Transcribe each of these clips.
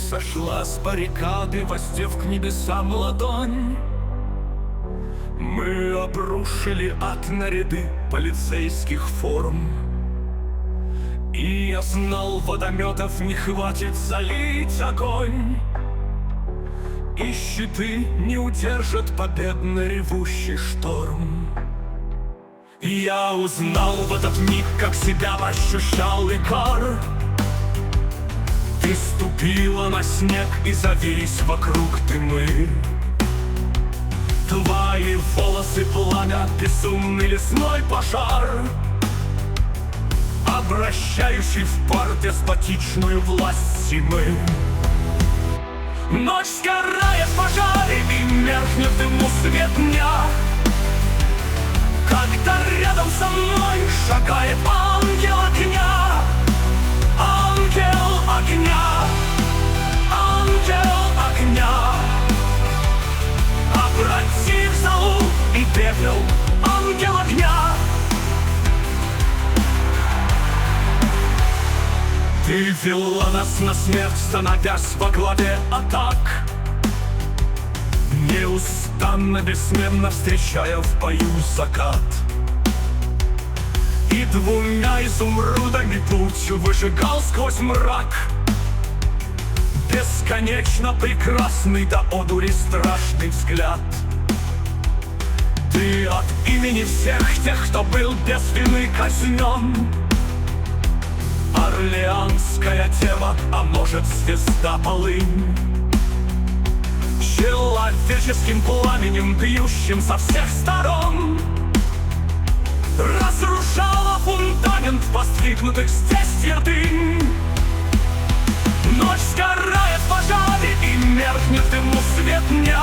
сошла с баррикады, воздев к небесам ладонь. Мы обрушили ад на ряды полицейских форм. И я знал, водометов не хватит залить огонь, и щиты не удержат победно ревущий шторм. Я узнал в этот миг, как себя ощущал Икар. Ты ступила на снег, и завись вокруг дымы. Твои волосы пламя, безумный лесной пожар, обращающий в пар деспотичную власть зимы. Ночь сгорает в пожаре, и меркнет в дыму свет дня, когда рядом со мной шагает ангел огня. Ангел огня, ангел огня, обратив золу и пепел, ангел огня. Ты вела нас на смерть, становясь во главе атак, неустанно, бессменно встречая в бою закат. И двумя изумрудами путь выжигал сквозь мрак, бесконечно прекрасный до одури страшный взгляд. Ты от имени всех тех, кто был без вины казнен, орлеанская дева, а может звезда полынь, человеческим пламенем, бьющим со всех сторон, разрушала фундамент воздвигнутых здесь твердынь. Ночь сгорает в пожаре, и меркнет в дыму свет дня,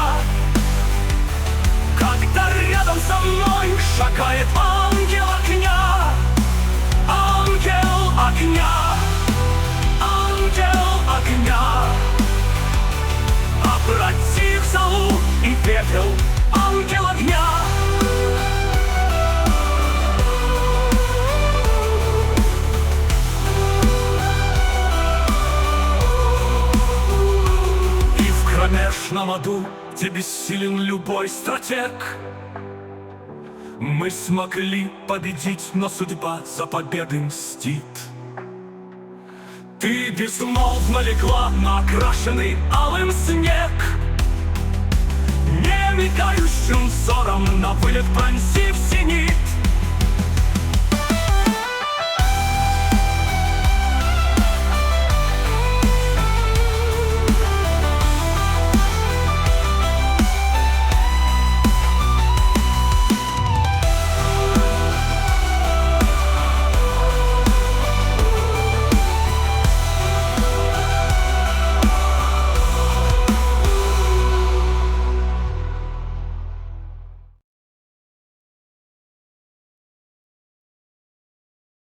когда рядом со мной шагает ангел огня. Ангел огня, ангел огня, обратив золу и пепел, ангел огня. И в кромешном аду, где бессилен любой стратег, мы смогли победить, но судьба за победой мстит. Ты безмолвно легла на окрашенный алым снег, не мигающим взором на вылет пронзив зенит.